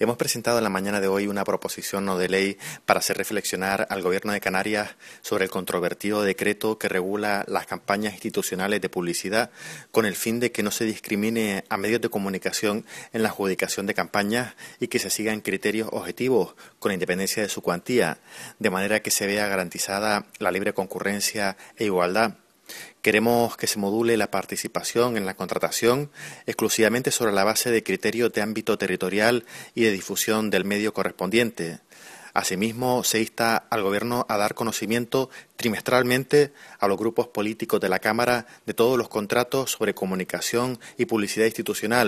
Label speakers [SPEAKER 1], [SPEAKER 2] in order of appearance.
[SPEAKER 1] Hemos presentado en la mañana de hoy una proposición no de ley para hacer reflexionar al Gobierno de Canarias sobre el controvertido decreto que regula las campañas institucionales de publicidad con el fin de que no se discrimine a medios de comunicación en la adjudicación de campañas y que se sigan criterios objetivos con independencia de su cuantía, de manera que se vea garantizada la libre concurrencia e igualdad. Queremos que se module la participación en la contratación exclusivamente sobre la base de criterios de ámbito territorial y de difusión del medio correspondiente. Asimismo, se insta al Gobierno a dar conocimiento trimestralmente a los grupos políticos de la Cámara de todos los contratos sobre comunicación y publicidad institucional,